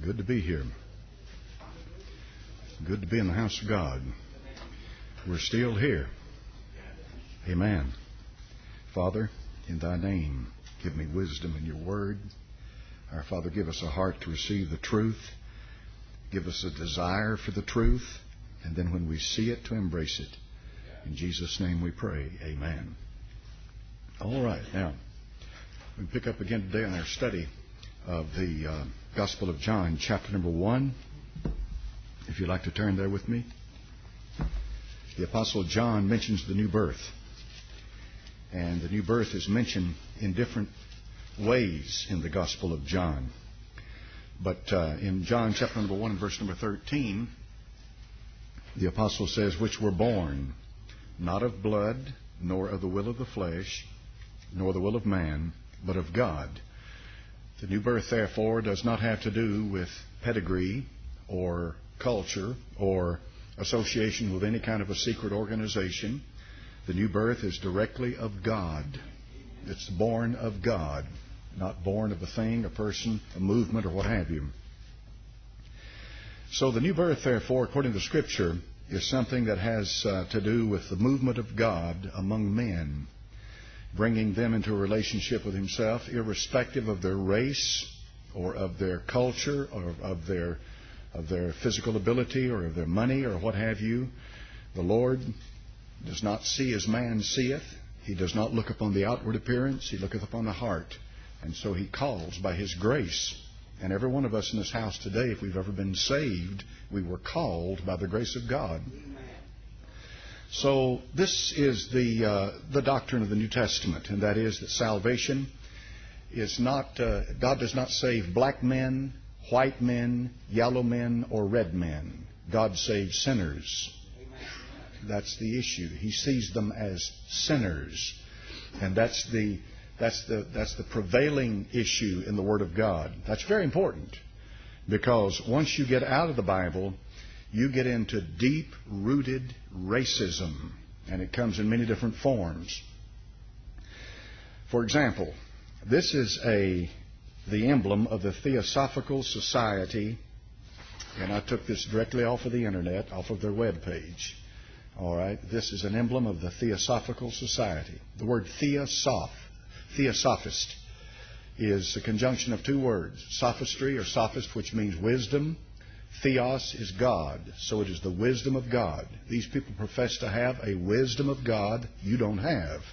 Good to be here. Good to be in the house of God. We're still here. Amen. Father, in Thy name, give me wisdom in Your Word. Our Father, give us a heart to receive the truth. Give us a desire for the truth. And then when we see it, to embrace it. In Jesus' name we pray. Amen. All right. Now, we pick up again today on our study of the Gospel of John, chapter number 1. If you'd like to turn there with me. The Apostle John mentions the new birth. And the new birth is mentioned in different ways in the Gospel of John. But in John chapter number 1 and verse number 13, the Apostle says, which were born not of blood, nor of the will of the flesh, nor the will of man, but of God. The new birth, therefore, does not have to do with pedigree or culture or association with any kind of a secret organization. The new birth is directly of God. It's born of God, not born of a thing, a person, a movement, or what have you. So the new birth, therefore, according to Scripture, is something that has to do with the movement of God among men, bringing them into a relationship with Himself, irrespective of their race or of their culture or of their physical ability or of their money or what have you. The Lord does not see as man seeth. He does not look upon the outward appearance. He looketh upon the heart. And so He calls by His grace. And every one of us in this house today, if we've ever been saved, we were called by the grace of God. So this is the doctrine of the New Testament, and that is that salvation is not, God does not save black men, white men, yellow men, or red men. God saves sinners. That's the issue. He sees them as sinners. And that's the prevailing issue in the Word of God. That's very important, because once you get out of the Bible, you get into deep-rooted racism, and it comes in many different forms. For example, this is the emblem of the Theosophical Society, and I took this directly off of the internet, off of their web page. All right, this is an emblem of the Theosophical Society. The word theosophist, is a conjunction of two words, sophistry or sophist, which means wisdom. Theos is God, so it is the wisdom of God. These people profess to have a wisdom of God you don't have.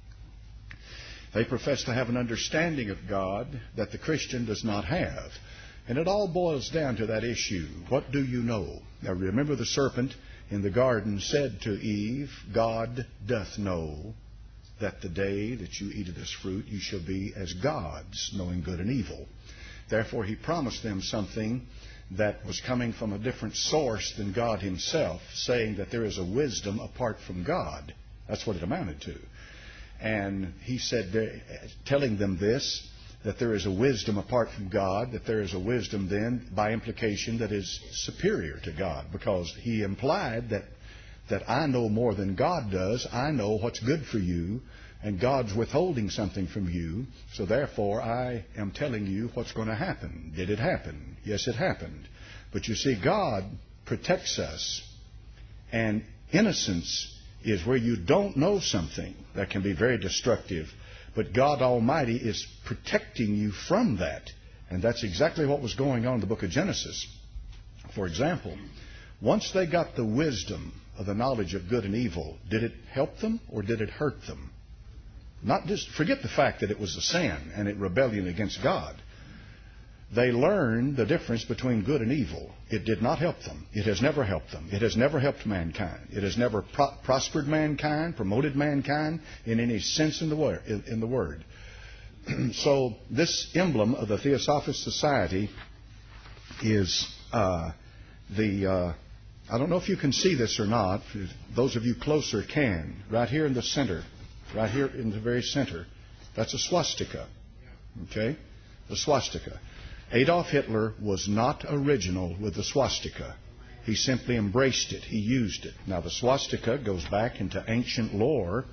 They profess to have an understanding of God that the Christian does not have. And it all boils down to that issue. What do you know? Now remember, the serpent in the garden said to Eve, God doth know that the day that you eat of this fruit, you shall be as gods, knowing good and evil. Therefore, He promised them something that was coming from a different source than God Himself, saying that there is a wisdom apart from God. That's what it amounted to. And He said, telling them this, that there is a wisdom apart from God, that there is a wisdom then, by implication, that is superior to God, because He implied that I know more than God does. I know what's good for you, and God's withholding something from you, so therefore I am telling you what's going to happen. Did it happen? Yes, it happened. But you see, God protects us, and innocence is where you don't know something that can be very destructive, but God Almighty is protecting you from that. And that's exactly what was going on in the book of Genesis. For example, once they got the wisdom of the knowledge of good and evil, did it help them or did it hurt them? Not just forget the fact that it was a sin and a rebellion against God. They learned the difference between good and evil. It did not help them. It has never helped them. It has never helped mankind. It has never prospered mankind, promoted mankind in any sense in the word. So this emblem of the Theosophist Society is I don't know if you can see this or not. Those of you closer can. Right here in the center. Right here in the very center. That's a swastika. Okay? The swastika. Adolf Hitler was not original with the swastika. He simply embraced it. He used it. Now, the swastika goes back into ancient lore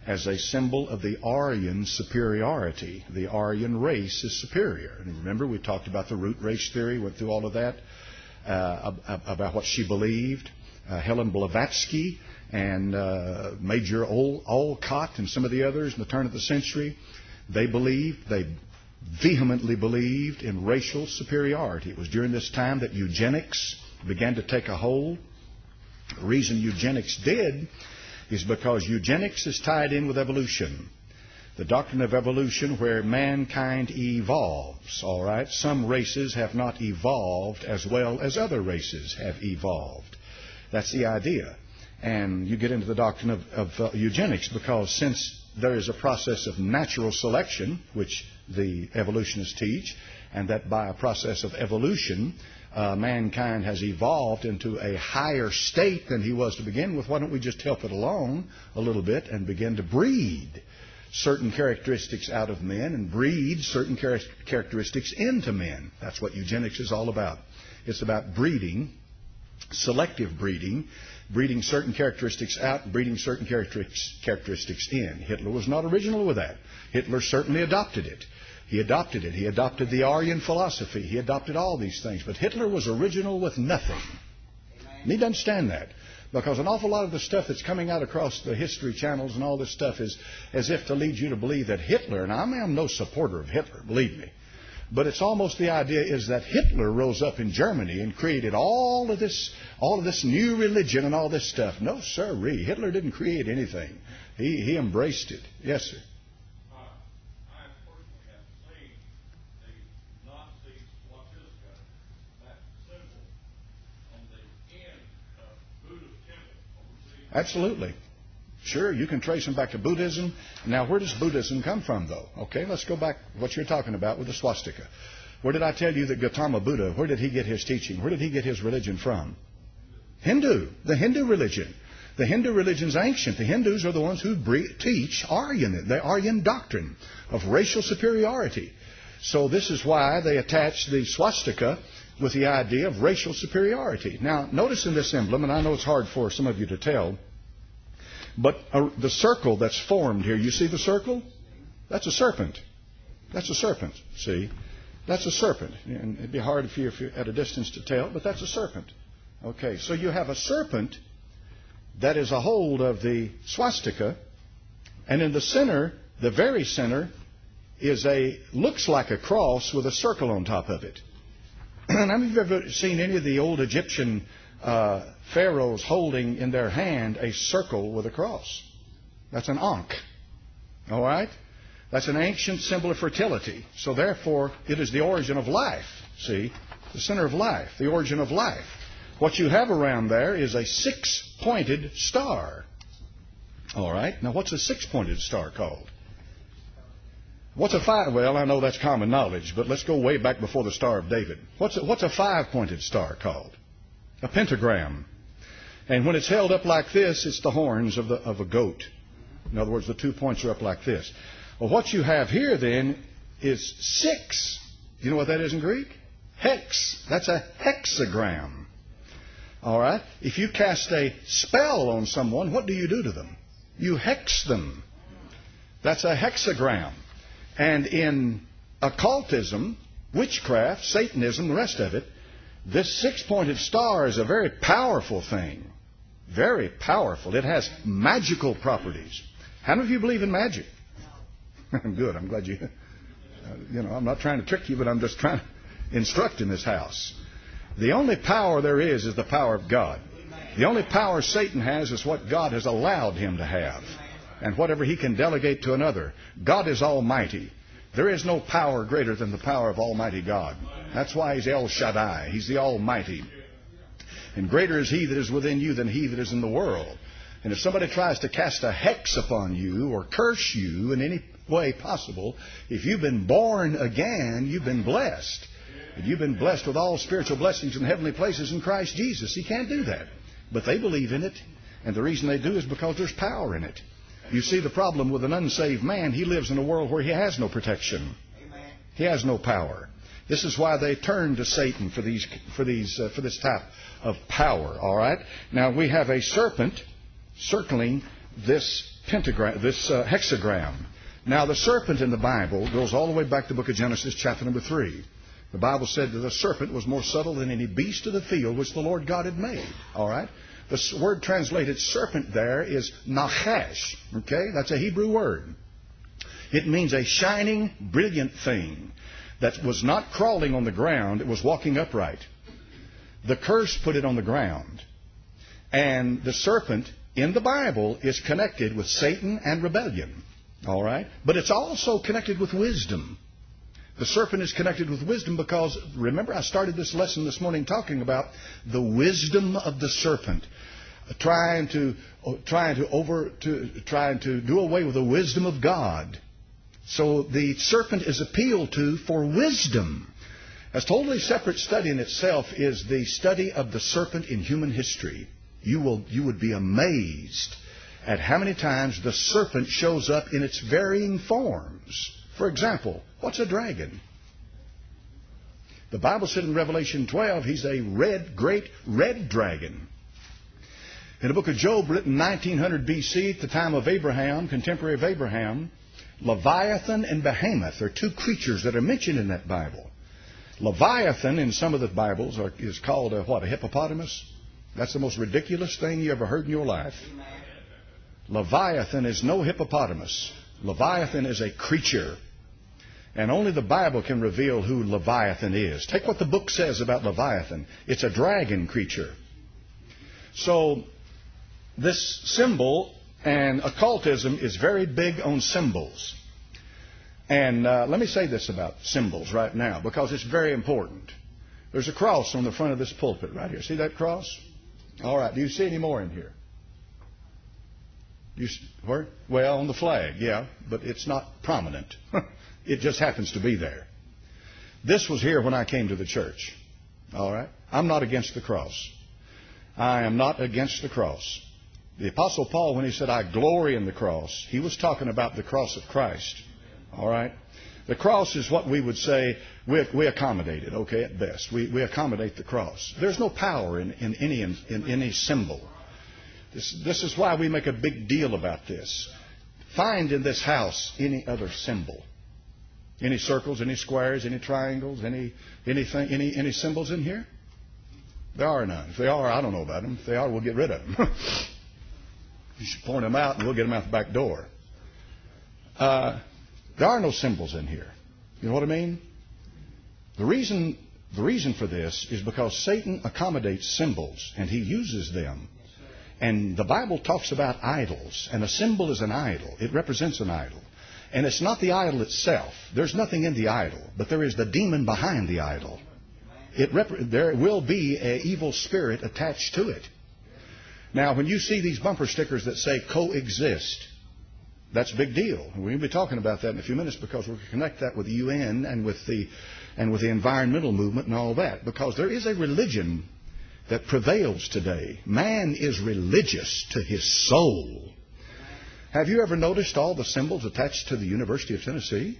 as a symbol of the Aryan superiority. The Aryan race is superior. And remember, we talked about the root race theory, went through all of that, about what she believed. Helen Blavatsky and Major Olcott and some of the others in the turn of the century, they vehemently believed in racial superiority. It was during this time that eugenics began to take a hold. The reason eugenics did is because eugenics is tied in with evolution. The doctrine of evolution, where mankind evolves, all right? Some races have not evolved as well as other races have evolved. That's the idea. And you get into the doctrine of eugenics, because since there is a process of natural selection, which the evolutionists teach, and that by a process of evolution, mankind has evolved into a higher state than he was to begin with, why don't we just help it along a little bit and begin to breed certain characteristics out of men and breed certain characteristics into men? That's what eugenics is all about. It's about breeding, selective breeding, breeding certain characteristics out, breeding certain characteristics in. Hitler was not original with that. Hitler certainly adopted it. He adopted it. He adopted the Aryan philosophy. He adopted all these things. But Hitler was original with nothing. You need to understand that. Because an awful lot of the stuff that's coming out across the history channels and all this stuff is as if to lead you to believe that Hitler, and I am no supporter of Hitler, believe me, but it's almost the idea is that Hitler rose up in Germany and created all of this new religion and all this stuff. No, sirree. Hitler didn't create anything. He embraced it. Yes, sir. Absolutely. Sure, you can trace them back to Buddhism. Now, where does Buddhism come from, though? Okay, let's go back to what you're talking about with the swastika. Where did I tell you that Gautama Buddha, where did he get his teaching? Where did he get his religion from? Hindu. The Hindu religion. The Hindu religion's ancient. The Hindus are the ones who teach Aryan, the Aryan doctrine of racial superiority. So this is why they attach the swastika with the idea of racial superiority. Now, notice in this emblem, and I know it's hard for some of you to tell, but the circle that's formed here, you see the circle? That's a serpent. That's a serpent, see? That's a serpent. And it'd be hard if you're at a distance to tell, but that's a serpent. Okay, so you have a serpent that is a hold of the swastika, and in the center, the very center, looks like a cross with a circle on top of it. How many of you have ever seen any of the old Egyptian pharaohs holding in their hand a circle with a cross? That's an ankh. All right? That's an ancient symbol of fertility. So therefore, it is the origin of life. See? The center of life. The origin of life. What you have around there is a six-pointed star. All right? Now, what's a six-pointed star called? What's a five? Well, I know that's common knowledge, but let's go way back before the Star of David. What's a five-pointed star called? A pentagram. And when it's held up like this, it's the horns of a goat. In other words, the 2 points are up like this. Well, what you have here then is six. Do you know what that is in Greek? Hex. That's a hexagram. All right? If you cast a spell on someone, what do you do to them? You hex them. That's a hexagram. And in occultism, witchcraft, Satanism, the rest of it, this six-pointed star is a very powerful thing. Very powerful. It has magical properties. How many of you believe in magic? Good. I'm glad you... I'm not trying to trick you, but I'm just trying to instruct in this house. The only power there is the power of God. The only power Satan has is what God has allowed him to have. And whatever he can delegate to another. God is almighty. There is no power greater than the power of Almighty God. That's why he's El Shaddai. He's the Almighty. And greater is he that is within you than he that is in the world. And if somebody tries to cast a hex upon you or curse you in any way possible, if you've been born again, you've been blessed. And you've been blessed with all spiritual blessings in heavenly places in Christ Jesus. He can't do that. But they believe in it. And the reason they do is because there's power in it. You see, the problem with an unsaved man, he lives in a world where he has no protection. Amen. He has no power. This is why they turn to Satan for this type of power. All right. Now we have a serpent circling this pentagram, this hexagram. Now, the serpent in the Bible goes all the way back to the book of Genesis, chapter number 3. The Bible said that the serpent was more subtle than any beast of the field which the Lord God had made. All right? The word translated serpent there is nachash. Okay? That's a Hebrew word. It means a shining, brilliant thing that was not crawling on the ground. It was walking upright. The curse put it on the ground. And the serpent in the Bible is connected with Satan and rebellion. All right? But it's also connected with wisdom. The serpent is connected with wisdom because, remember, I started this lesson this morning talking about the wisdom of the serpent, trying to do away with the wisdom of God. So the serpent is appealed to for wisdom. A totally separate study in itself is the study of the serpent in human history. You would be amazed at how many times the serpent shows up in its varying forms. For example, what's a dragon? The Bible said in Revelation 12, he's a great red dragon. In the book of Job, written 1900 B.C., at the time of Abraham, contemporary of Abraham, Leviathan and Behemoth are two creatures that are mentioned in that Bible. Leviathan, in some of the Bibles, is called a hippopotamus. That's the most ridiculous thing you ever heard in your life. Leviathan is no hippopotamus. Leviathan is a creature. And only the Bible can reveal who Leviathan is. Take what the book says about Leviathan. It's a dragon creature. So, this symbol and occultism is very big on symbols. And let me say this about symbols right now, because it's very important. There's a cross on the front of this pulpit right here. See that cross? All right. Do you see any more in here? Where? Well, on the flag, yeah, but it's not prominent. It just happens to be there. This was here when I came to the church. All right? I'm not against the cross. I am not against the cross. The Apostle Paul, when he said, I glory in the cross, he was talking about the cross of Christ. All right? The cross is what we would say, we accommodate it, okay, at best. We accommodate the cross. There's no power in any symbol. This is why we make a big deal about this. Find in this house any other symbol. Any circles, any squares, any triangles, any symbols in here? There are none. If they are, I don't know about them. If they are, we'll get rid of them. You should point them out and we'll get them out the back door. There are no symbols in here. You know what I mean? The reason for this is because Satan accommodates symbols and he uses them. And the Bible talks about idols, and a symbol is an idol. It represents an idol. And it's not the idol itself. There's nothing in the idol, but there is the demon behind the idol. There will be an evil spirit attached to it. Now, when you see these bumper stickers that say coexist, that's a big deal. We'll be talking about that in a few minutes because we'll connect that with the UN and with the environmental movement and all that. Because there is a religion that prevails today. Man is religious to his soul. Have you ever noticed all the symbols attached to the University of Tennessee?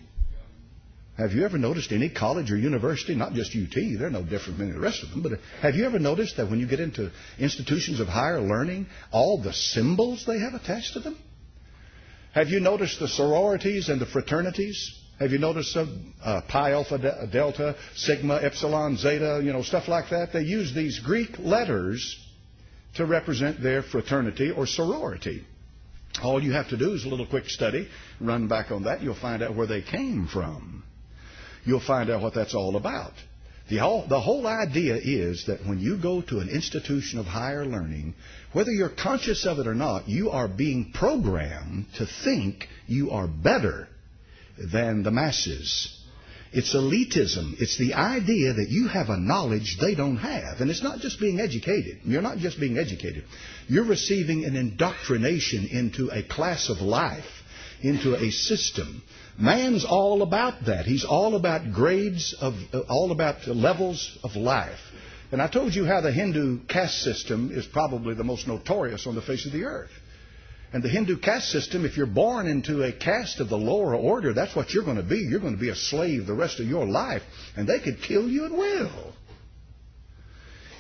Have you ever noticed any college or university, not just UT, they're no different than the rest of them, but have you ever noticed that when you get into institutions of higher learning, all the symbols they have attached to them? Have you noticed the sororities and the fraternities? Have you noticed Pi, Alpha, Delta, Sigma, Epsilon, Zeta, stuff like that? They use these Greek letters to represent their fraternity or sorority. All you have to do is a little quick study, run back on that, you'll find out where they came from. You'll find out what that's all about. The whole idea is that when you go to an institution of higher learning, whether you're conscious of it or not, you are being programmed to think you are better than the masses. It's elitism. It's the idea that you have a knowledge they don't have. And it's not just being educated. You're not just being educated. You're receiving an indoctrination into a class of life, into a system. Man's all about that. He's all about grades all about levels of life. And I told you how the Hindu caste system is probably the most notorious on the face of the earth. And the Hindu caste system, if you're born into a caste of the lower order, that's what you're going to be. You're going to be a slave the rest of your life. And they could kill you at will.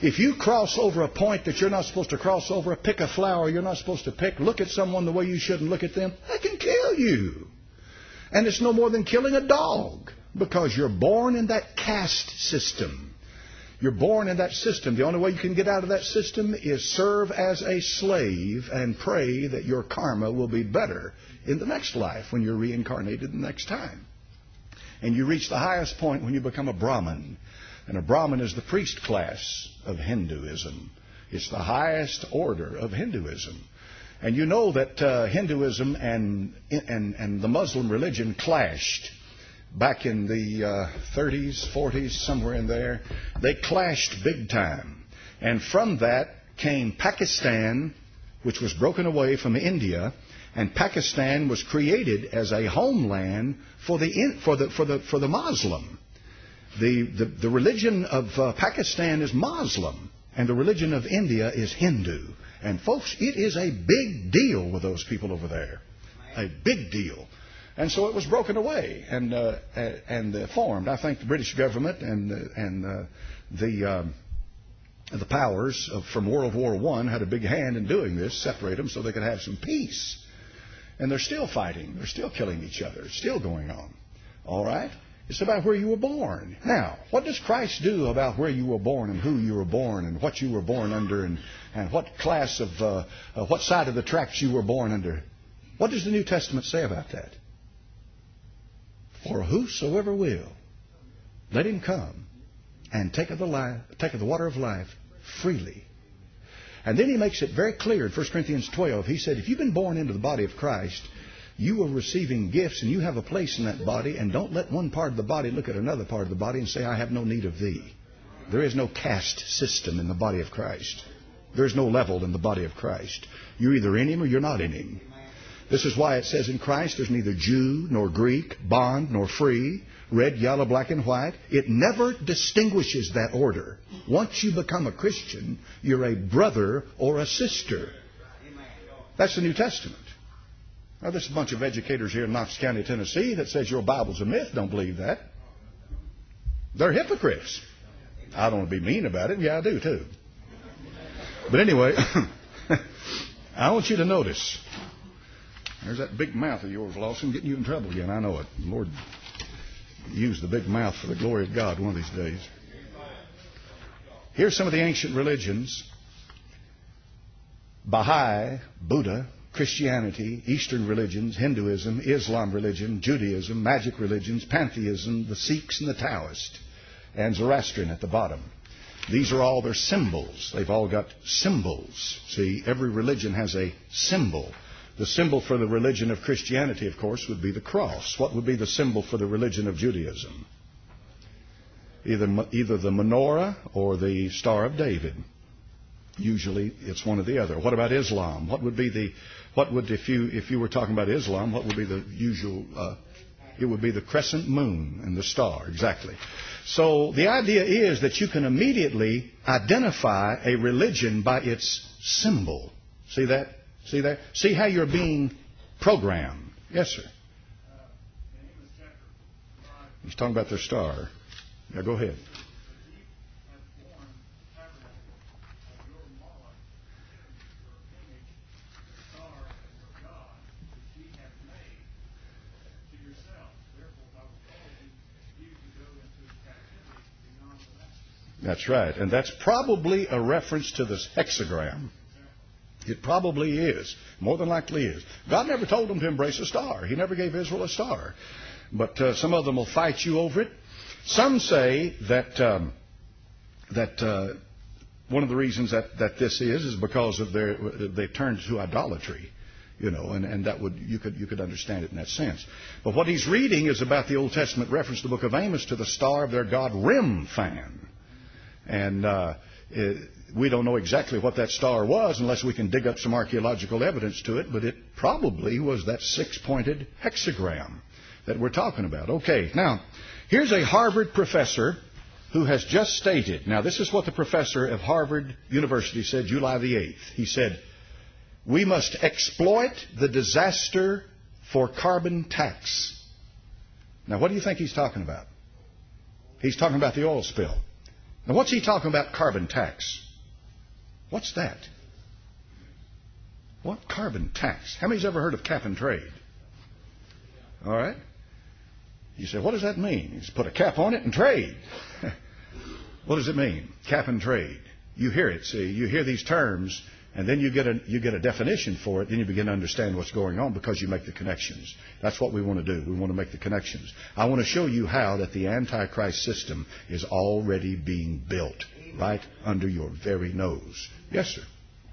If you cross over a point that you're not supposed to cross over, pick a flower you're not supposed to pick, look at someone the way you shouldn't look at them, that can kill you. And it's no more than killing a dog, because you're born in that caste system. You're born in that system. The only way you can get out of that system is serve as a slave and pray that your karma will be better in the next life when you're reincarnated the next time. And you reach the highest point when you become a Brahmin. And a Brahmin is the priest class of Hinduism. It's the highest order of Hinduism. And you know that Hinduism and the Muslim religion clashed back in the 30s, 40s, somewhere in there. They clashed big time. And from that came Pakistan, which was broken away from India. And Pakistan was created as a homeland for the Muslim. The religion of Pakistan is Muslim, and the religion of India is Hindu. And folks, it is a big deal with those people over there, a big deal. And so it was broken away and formed. I think the British government and the powers from World War I had a big hand in doing this, separate them so they could have some peace. And they're still fighting. They're still killing each other. It's still going on. All right? It's about where you were born. Now, what does Christ do about where you were born and who you were born and what you were born under and what class of, what side of the tracks you were born under? What does the New Testament say about that? For whosoever will, let him come and take of the water of life freely. And then he makes it very clear in 1 Corinthians 12. He said, if you've been born into the body of Christ, you are receiving gifts and you have a place in that body, and don't let one part of the body look at another part of the body and say, I have no need of thee. There is no caste system in the body of Christ. There is no level in the body of Christ. You're either in him or you're not in him. This is why it says in Christ there's neither Jew nor Greek, bond nor free, red, yellow, black, and white. It never distinguishes that order. Once you become a Christian, you're a brother or a sister. That's the New Testament. Now, there's a bunch of educators here in Knox County, Tennessee, that says your Bible's a myth. Don't believe that. They're hypocrites. I don't want to be mean about it. Yeah, I do, too. But anyway, I want you to notice. There's that big mouth of yours, Lawson, getting you in trouble again. I know it. The Lord use the big mouth for the glory of God one of these days. Here's some of the ancient religions. Baha'i, Buddha, Christianity, Eastern religions, Hinduism, Islam religion, Judaism, magic religions, pantheism, the Sikhs and the Taoists, and Zoroastrian at the bottom. These are all their symbols. They've all got symbols. See, every religion has a symbol. The symbol for the religion of Christianity, of course, would be the cross. What would be the symbol for the religion of Judaism? Either the menorah or the Star of David. Usually, it's one or the other. What about Islam? If you were talking about Islam, what would be the usual? It would be the crescent moon and the star, exactly. So the idea is that you can immediately identify a religion by its symbol. See that? See that? See how you're being programmed. Yes, sir. He's talking about their star. Now go ahead. That's right. And that's probably a reference to this hexagram. It probably is. More than likely is. God never told them to embrace a star. He never gave Israel a star. But some of them will fight you over it. Some say that one of the reasons that this is because of they turned to idolatry. You know, and that you could understand it in that sense. But what he's reading is about the Old Testament reference to the book of Amos to the star of their god Remphan. And we don't know exactly what that star was unless we can dig up some archaeological evidence to it, but it probably was that six-pointed hexagram that we're talking about. Okay, now, here's a Harvard professor who has just stated, now this is what the professor of Harvard University said July the 8th. He said, we must exploit the disaster for carbon tax. Now, what do you think he's talking about? He's talking about the oil spill. Now, what's he talking about carbon tax? What's that? What carbon tax? How many's ever heard of cap and trade? All right. You say, what does that mean? You just put a cap on it and trade. What does it mean? Cap and trade. You hear it, see. You hear these terms, and then you get a definition for it. Then you begin to understand what's going on because you make the connections. That's what we want to do. We want to make the connections. I want to show you how that the Antichrist system is already being built right under your very nose. Yes, sir.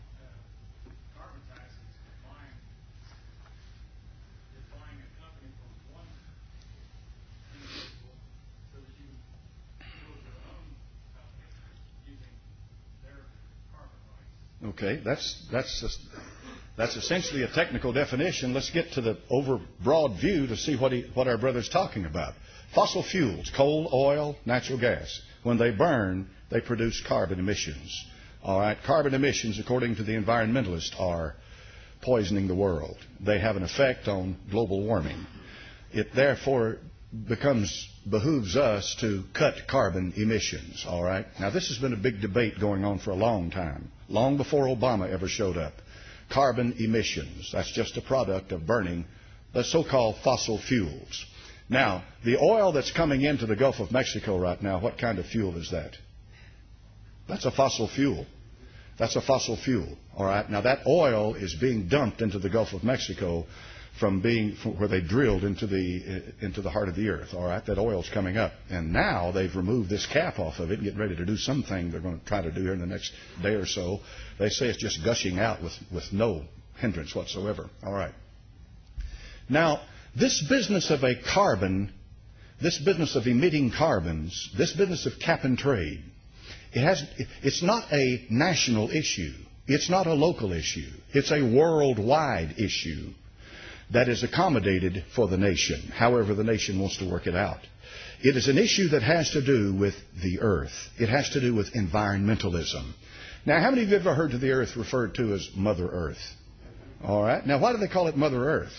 Okay, that's essentially a technical definition. Let's get to the overbroad view to see what our brother's talking about. Fossil fuels, coal, oil, natural gas. When they burn, they produce carbon emissions. All right, carbon emissions, according to the environmentalists, are poisoning the world. They have an effect on global warming. It therefore behooves us to cut carbon emissions. All right. Now, this has been a big debate going on for a long time, long before Obama ever showed up. Carbon emissions. That's just a product of burning the so-called fossil fuels. Now, the oil that's coming into the Gulf of Mexico right now, what kind of fuel is that? That's a fossil fuel. That's a fossil fuel. All right. Now, that oil is being dumped into the Gulf of Mexico from where they drilled into the heart of the earth. All right, that oil's coming up, and now they've removed this cap off of it and getting ready to do something they're going to try to do here in the next day or so. They say it's just gushing out with no hindrance whatsoever. All right. Now, this business of this business of emitting carbons, this business of cap and trade, it's not a national issue. It's not a local issue. It's a worldwide issue that is accommodated for the nation, however the nation wants to work it out. It is an issue that has to do with the earth. It has to do with environmentalism. Now, how many of you have ever heard of the earth referred to as Mother Earth? All right. Now, why do they call it Mother Earth?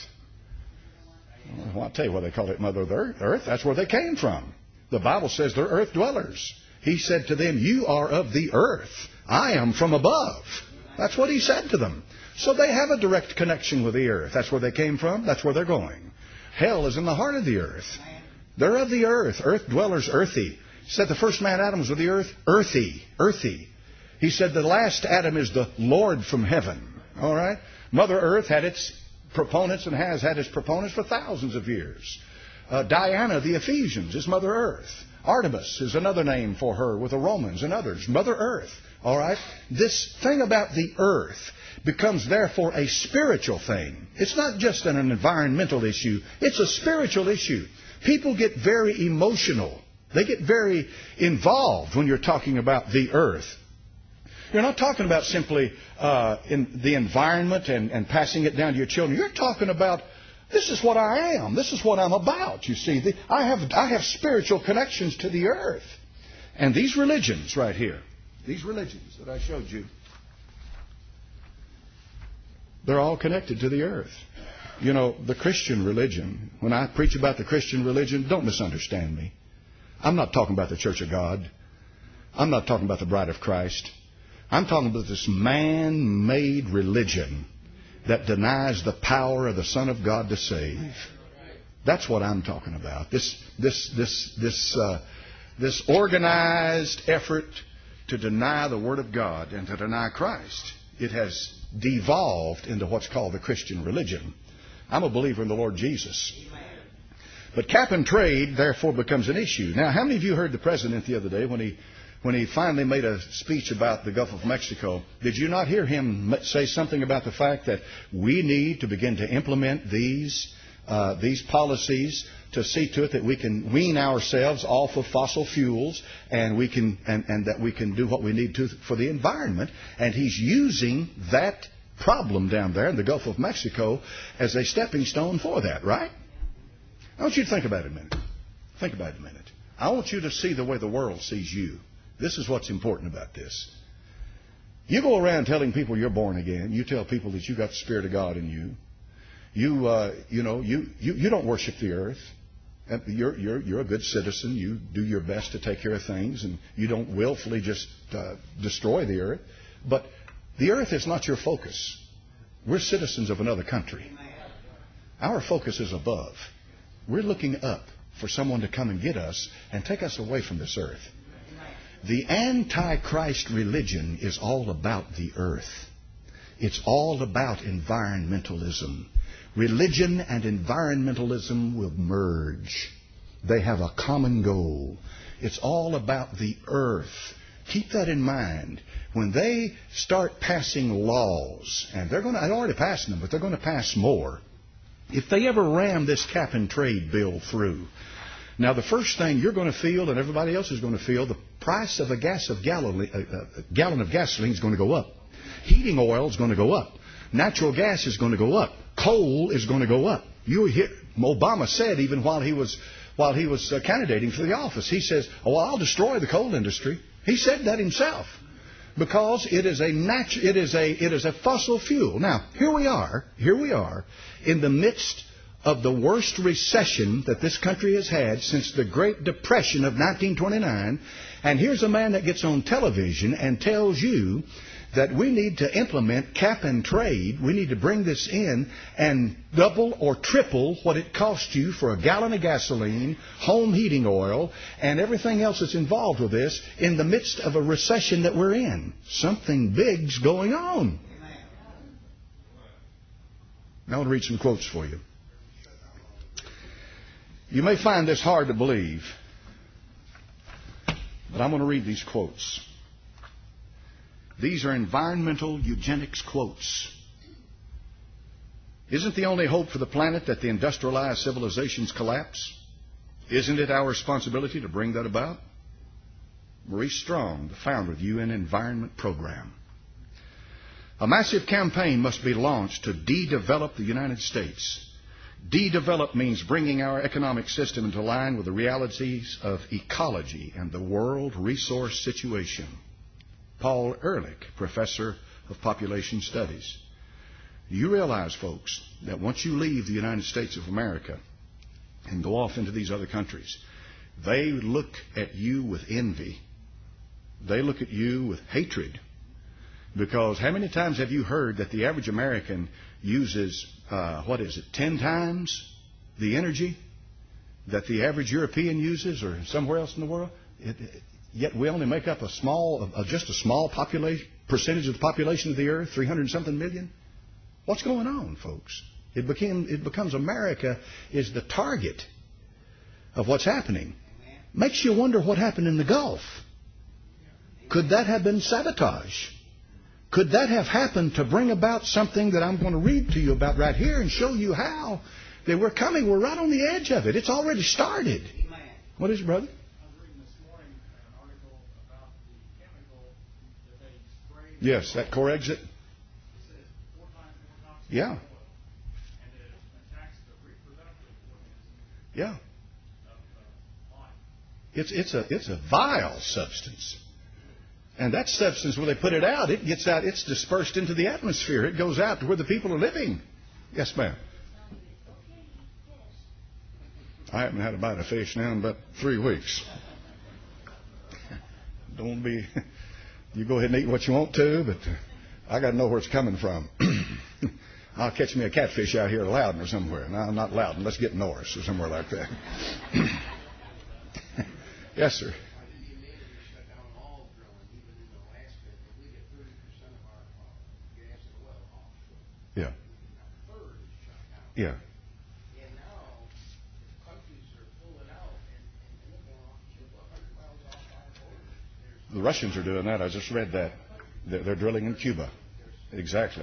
Well, I'll tell you why they call it Mother Earth. That's where they came from. The Bible says they're earth dwellers. He said to them, you are of the earth. I am from above. That's what he said to them. So they have a direct connection with the earth. That's where they came from. That's where they're going. Hell is in the heart of the earth. They're of the earth. Earth dwellers, earthy. He said the first man, Adam, was of the earth. Earthy. Earthy. He said the last Adam is the Lord from heaven. All right? Mother Earth had its proponents and has had its proponents for thousands of years. Diana, the Ephesians, is Mother Earth. Artemis is another name for her with the Romans and others. Mother Earth. All right? This thing about the earth becomes therefore a spiritual thing. It's not just an environmental issue. It's a spiritual issue. People get very emotional. They get very involved when you're talking about the earth. You're not talking about simply in the environment and passing it down to your children. You're talking about, this is what I am. This is what I'm about. You see, I have spiritual connections to the earth. And these religions right here, these religions that I showed you, they're all connected to the earth. You know, the Christian religion, when I preach about the Christian religion, don't misunderstand me. I'm not talking about the Church of God. I'm not talking about the Bride of Christ. I'm talking about this man-made religion that denies the power of the Son of God to save. That's what I'm talking about. This organized effort to deny the Word of God and to deny Christ. It has devolved into what's called the Christian religion. I'm a believer in the Lord Jesus. But cap and trade, therefore, becomes an issue. Now, how many of you heard the President the other day when he finally made a speech about the Gulf of Mexico? Did you not hear him say something about the fact that we need to begin to implement these policies to see to it that we can wean ourselves off of fossil fuels and that we can do what we need to for the environment? And he's using that problem down there in the Gulf of Mexico as a stepping stone for that, right? I want you to think about it a minute. Think about it a minute. I want you to see the way the world sees you. This is what's important about this. You go around telling people you're born again. You tell people that you got the Spirit of God in you. You don't worship the earth. You're a good citizen. You do your best to take care of things, and you don't willfully just destroy the earth. But the earth is not your focus. We're citizens of another country. Our focus is above. We're looking up for someone to come and get us and take us away from this earth. The Antichrist religion is all about the earth. It's all about environmentalism. Religion and environmentalism will merge. They have a common goal. It's all about the earth. Keep that in mind. When they start passing laws, and they're already passing them, but they're going to pass more. If they ever ram this cap and trade bill through, now the first thing you're going to feel, and everybody else is going to feel, the price of a gallon of gasoline is going to go up. Heating oil is going to go up. Natural gas is going to go up. Coal is going to go up. You hear Obama said, even while he was candidating for the office, he says, "Oh, I'll destroy the coal industry." He said that himself, because it is a fossil fuel. Now, here we are in the midst of the worst recession that this country has had since the Great Depression of 1929, and here's a man that gets on television and tells you that we need to implement cap and trade. We need to bring this in and double or triple what it costs you for a gallon of gasoline, home heating oil, and everything else that's involved with this in the midst of a recession that we're in. Something big's going on. Now I want to read some quotes for you. You may find this hard to believe, but I'm going to read these quotes. These are environmental eugenics quotes. Isn't the only hope for the planet that the industrialized civilizations collapse? Isn't it our responsibility to bring that about? Maurice Strong, the founder of the UN Environment Program. A massive campaign must be launched to de-develop the United States. De-develop means bringing our economic system into line with the realities of ecology and the world resource situation. Paul Ehrlich, professor of population studies. You realize, folks, that once you leave the United States of America and go off into these other countries, they look at you with envy. They look at you with hatred. Because how many times have you heard that the average American uses, 10 times the energy that the average European uses or somewhere else in the world? Yet we only make up just a small percentage of the population of the earth, 300 and something million. What's going on, folks? It becomes America is the target of what's happening. Makes you wonder what happened in the Gulf. Could that have been sabotage? Could that have happened to bring about something that I'm going to read to you about right here and show you how they were coming? We're right on the edge of it. It's already started. What is it, brother? Yes, that core exit. Yeah. Yeah. It's a vile substance. And that substance, when they put it out, it gets out, it's dispersed into the atmosphere. It goes out to where the people are living. Yes, ma'am. I haven't had a bite of fish now in about 3 weeks. Don't be... You go ahead and eat what you want to, but I got to know where it's coming from. I'll catch me a catfish out here at Loudon or somewhere. No, not Loudon. Let's get Norris or somewhere like that. Yes, sir. Yeah. Yeah. The Russians are doing that. I just read that. They're drilling in Cuba. Exactly.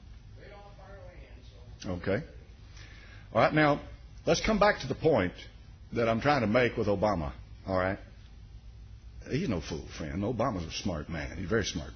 Okay. All right. Now, let's come back to the point that I'm trying to make with Obama. All right. He's no fool, friend. Obama's a smart man. He's a very smart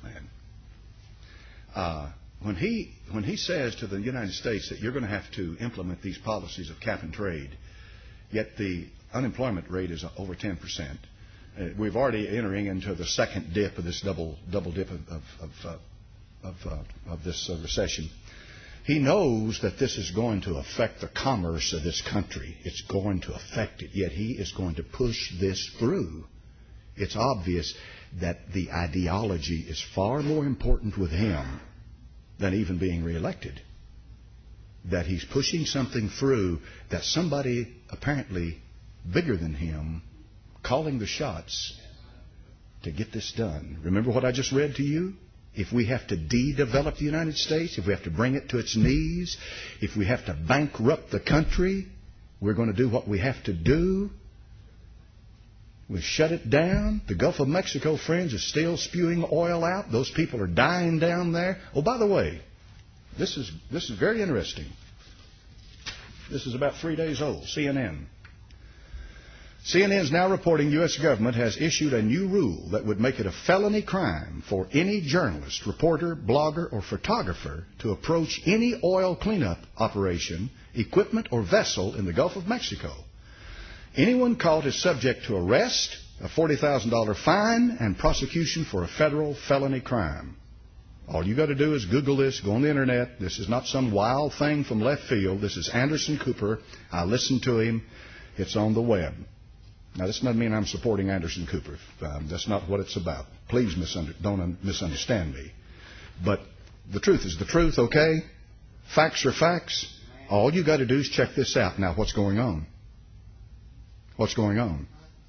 man. When he says to the United States that you're going to have to implement these policies of cap and trade, yet the unemployment rate is over 10%. We've already entering into the second dip of this double dip of this recession. He knows that this is going to affect the commerce of this country. It's going to affect it, yet he is going to push this through. It's obvious that the ideology is far more important with him than even being reelected. That he's pushing something through that somebody apparently bigger than him calling the shots to get this done. Remember what I just read to you? If we have to de-develop the United States, if we have to bring it to its knees, if we have to bankrupt the country, we're going to do what we have to do. We'll shut it down. The Gulf of Mexico, friends, is still spewing oil out. Those people are dying down there. Oh, by the way, this is very interesting. This is about 3 days old. CNN. CNN is now reporting U.S. government has issued a new rule that would make it a felony crime for any journalist, reporter, blogger, or photographer to approach any oil cleanup operation, equipment, or vessel in the Gulf of Mexico. Anyone caught is subject to arrest, a $40,000 fine, and prosecution for a federal felony crime. All you got to do is Google this, go on the internet. This is not some wild thing from left field. This is Anderson Cooper. I listened to him. It's on the web. Now, this doesn't mean I'm supporting Anderson Cooper. That's not what it's about. Please don't misunderstand me. But the truth is the truth, okay? Facts are facts. All you got to do is check this out. Now, what's going on? What's going on?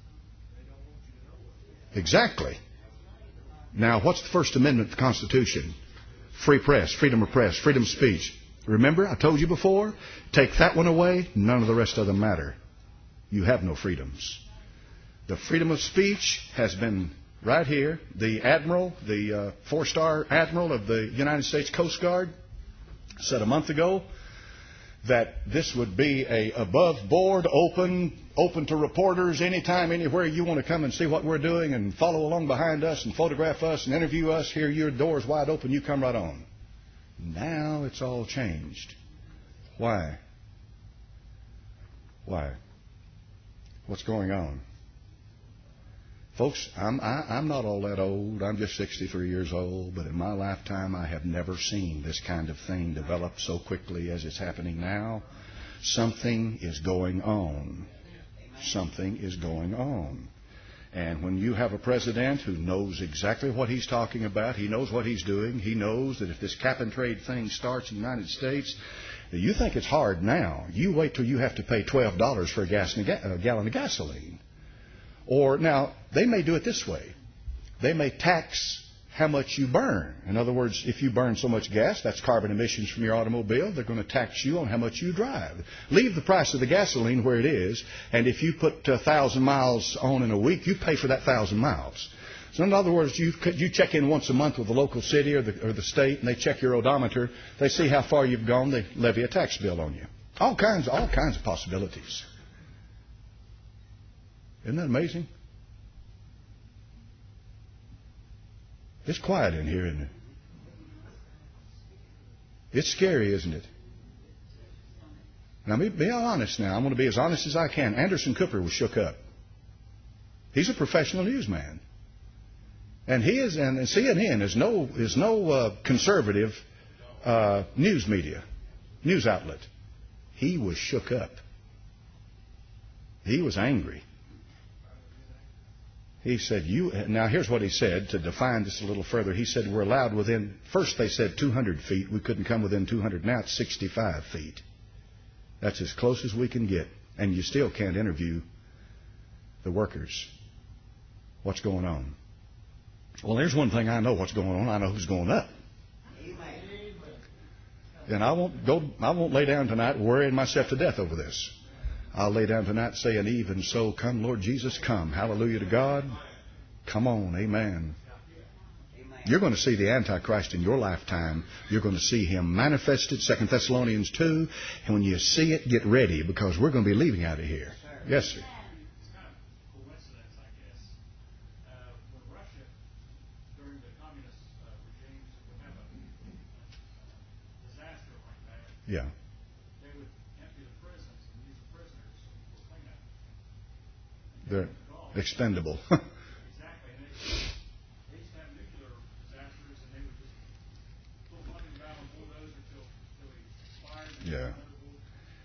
Exactly. Now, what's the First Amendment of the Constitution? Free press, freedom of press, freedom of speech. Remember, I told you before, take that one away, none of the rest of them matter. You have no freedoms. The freedom of speech has been right here. The admiral, the four-star admiral of the United States Coast Guard said a month ago that this would be a above board, open to reporters anytime, anywhere you want to come and see what we're doing and follow along behind us and photograph us and interview us. Here, your door's wide open. You come right on. Now it's all changed. Why? Why? What's going on? Folks, I'm not all that old. I'm just 63 years old. But in my lifetime, I have never seen this kind of thing develop so quickly as it's happening now. Something is going on. Something is going on. And when you have a president who knows exactly what he's talking about, he knows what he's doing, he knows that if this cap and trade thing starts in the United States, you think it's hard now. You wait till you have to pay $12 for a gallon of gasoline. Or now, they may do it this way. They may tax how much you burn. In other words, if you burn so much gas, that's carbon emissions from your automobile, they're going to tax you on how much you drive. Leave the price of the gasoline where it is, and if you put 1,000 miles on in a week, you pay for that 1,000 miles. So in other words, you check in once a month with the local city or the state, and they check your odometer. They see how far you've gone. They levy a tax bill on you. All kinds of possibilities. Isn't that amazing? It's quiet in here, isn't it? It's scary, isn't it? Now, be honest now. I'm going to be as honest as I can. Anderson Cooper was shook up. He's a professional newsman. And CNN is no conservative news media, news outlet. He was shook up. He was angry. He said, now here's what he said to define this a little further. He said, we're allowed within, first they said 200 feet. We couldn't come within 200. Now it's 65 feet. That's as close as we can get. And you still can't interview the workers. What's going on? Well, there's one thing I know what's going on. I know who's going up. And I won't lay down tonight worrying myself to death over this. I'll lay down tonight saying, even so, come, Lord Jesus, come. Hallelujah to God. Come on, amen. You're going to see the Antichrist in your lifetime. You're going to see him manifested, 2 Thessalonians 2. And when you see it, get ready, because we're going to be leaving out of here. Yes, sir. It's kind of a coincidence, I guess. When Russia, during the communist regimes, would have a disaster like that, Yeah. they would empty the prisons and use the prisoners for cleanup. They're expendable. Exactly. And they used to have nuclear disasters, and they would just put one in the battle bulldozer till he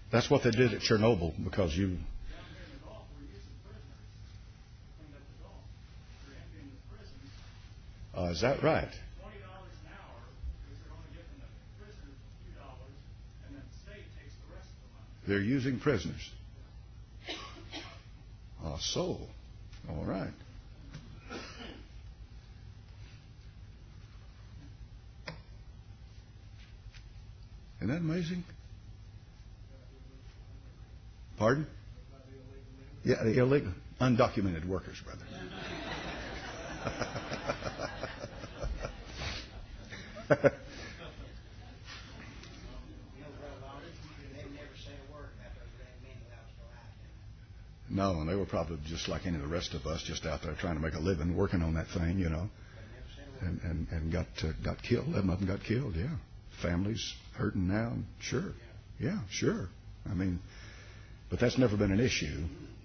That's what they did at Chernobyl because you. Down here in the Gulf, we're using prisoners to clean up the Gulf. They're emptying the prisons. Is that right? $20 an hour, because they're only giving the prisoners a few dollars, and then the state takes the rest of the money. They're using prisoners. So, all right. Isn't that amazing? Pardon? Yeah, the illegal, undocumented workers, brother. No, and they were probably just like any of the rest of us, just out there trying to make a living, working on that thing, you know, and got killed. 11 of them got killed. Yeah, families hurting now. Sure, yeah, sure. I mean, but that's never been an issue.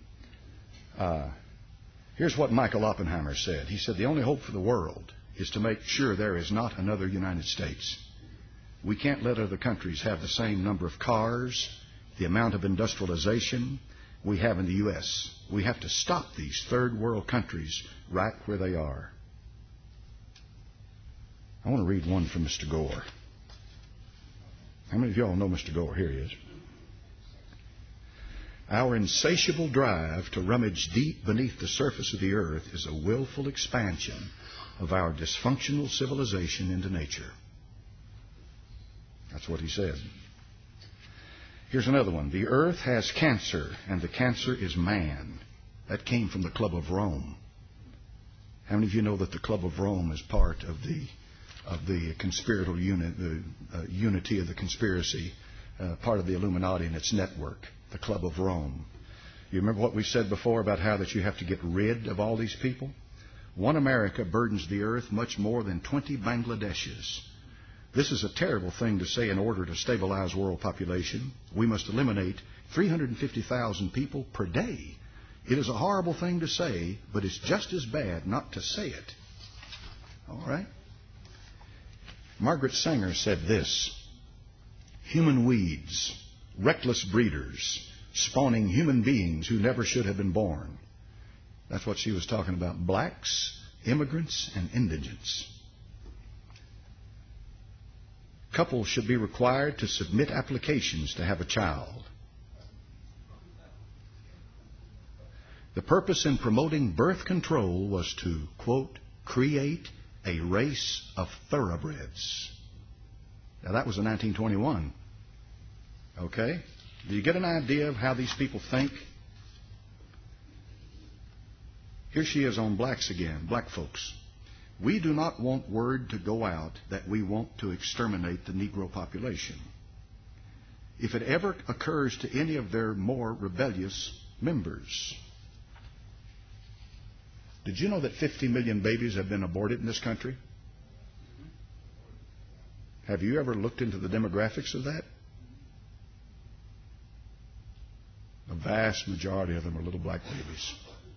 Here's what Michael Oppenheimer said. He said, the only hope for the world is to make sure there is not another United States. We can't let other countries have the same number of cars, the amount of industrialization we have in the U.S. We have to stop these third world countries right where they are. I want to read one from Mr. Gore. How many of y'all know Mr. Gore? Here he is. Our insatiable drive to rummage deep beneath the surface of the earth is a willful expansion of our dysfunctional civilization into nature. That's what he said. Here's another one. The earth has cancer, and the cancer is man. That came from the Club of Rome. How many of you know that the Club of Rome is part of the conspiratorial unit, the unity of the conspiracy, part of the Illuminati and its network, the Club of Rome? You remember what we said before about how that you have to get rid of all these people? One America burdens the earth much more than 20 Bangladeshis. This is a terrible thing to say in order to stabilize world population. We must eliminate 350,000 people per day. It is a horrible thing to say, but it's just as bad not to say it. All right? Margaret Sanger said this: human weeds, reckless breeders, spawning human beings who never should have been born. That's what she was talking about. Blacks, immigrants, and indigents. Couples should be required to submit applications to have a child. The purpose in promoting birth control was to, quote, create a race of thoroughbreds. Now, that was in 1921. Okay? Do you get an idea of how these people think? Here she is on blacks again, black folks. We do not want word to go out that we want to exterminate the Negro population. If it ever occurs to any of their more rebellious members. Did you know that 50 million babies have been aborted in this country? Have you ever looked into the demographics of that? A vast majority of them are little black babies.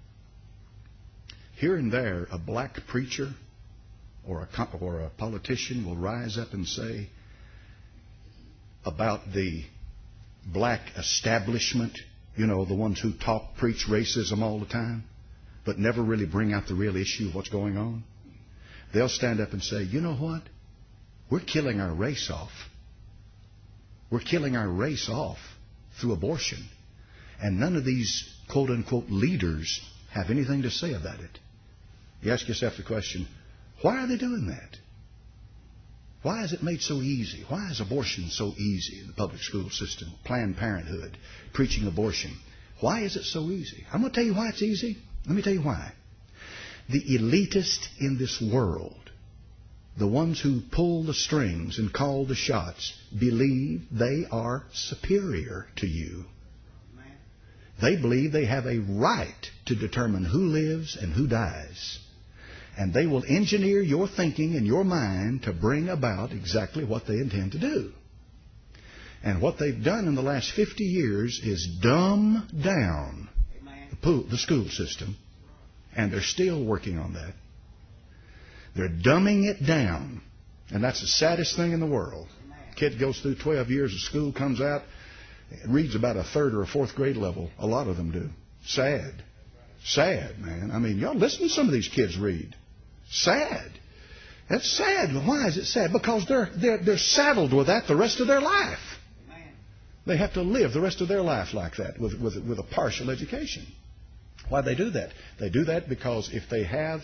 Here and there, a black preacher or a politician will rise up and say about the black establishment, you know, the ones who preach racism all the time, but never really bring out the real issue of what's going on. They'll stand up and say, you know what? We're killing our race off. We're killing our race off through abortion. And none of these quote-unquote leaders have anything to say about it. You ask yourself the question, why are they doing that? Why is it made so easy? Why is abortion so easy in the public school system? Planned Parenthood, preaching abortion. Why is it so easy? I'm going to tell you why it's easy. Let me tell you why. The elitists in this world, the ones who pull the strings and call the shots, believe they are superior to you. They believe they have a right to determine who lives and who dies. And they will engineer your thinking and your mind to bring about exactly what they intend to do. And what they've done in the last 50 years is dumb down the school system. And they're still working on that. They're dumbing it down. And that's the saddest thing in the world. Kid goes through 12 years of school, comes out, reads about a third or a fourth grade level. A lot of them do. Sad. Sad, man. I mean, y'all listen to some of these kids read. Sad. That's sad. Why is it sad? Because they're saddled with that the rest of their life. They have to live the rest of their life like that with a partial education. Why do they do that? They do that because if they have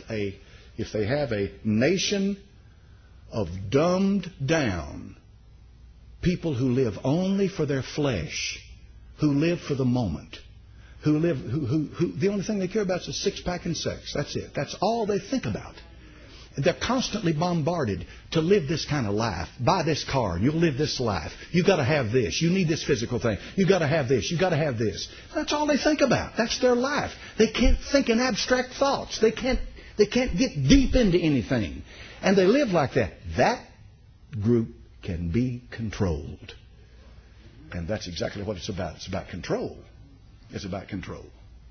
a nation of dumbed down people who live only for their flesh, who live for the moment, who the only thing they care about is a six-pack and sex. That's it. That's all they think about. They're constantly bombarded to live this kind of life. Buy this car, and you'll live this life. You've got to have this. You need this physical thing. You've got to have this. You've got to have this. That's all they think about. That's their life. They can't think in abstract thoughts. They can't get deep into anything. And they live like that. That group can be controlled. And that's exactly what it's about. It's about control. It's about control.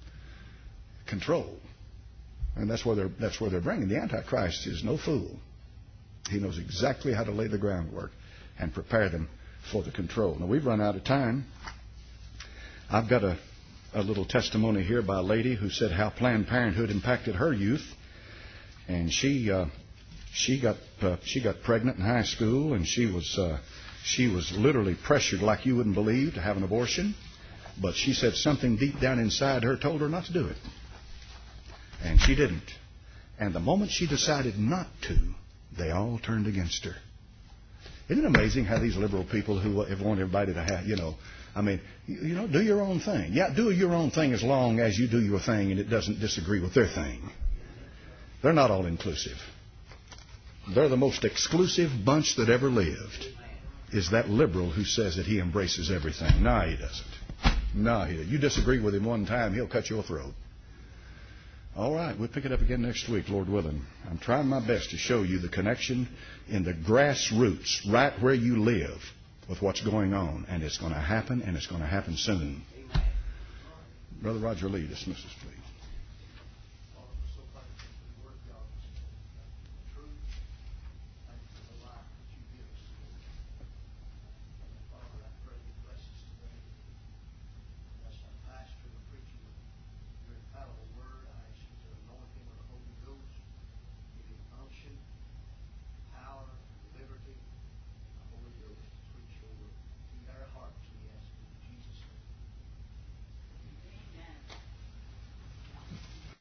Control. And that's where they're bringing. The Antichrist is no fool. He knows exactly how to lay the groundwork and prepare them for the control. Now, we've run out of time. I've got a little testimony here by a lady who said how Planned Parenthood impacted her youth. And she got pregnant in high school, and she was literally pressured like you wouldn't believe to have an abortion. But she said something deep down inside her told her not to do it. And she didn't. And the moment she decided not to, they all turned against her. Isn't it amazing how these liberal people who want everybody to have, do your own thing. Yeah, do your own thing as long as you do your thing and it doesn't disagree with their thing. They're not all inclusive. They're the most exclusive bunch that ever lived. Is that liberal who says that he embraces everything. No, he doesn't. No, he doesn't. You disagree with him one time, he'll cut your throat. All right, we'll pick it up again next week, Lord willing. I'm trying my best to show you the connection in the grassroots, right where you live, with what's going on. And it's going to happen, and it's going to happen soon. Brother Roger Lee, dismiss us, please.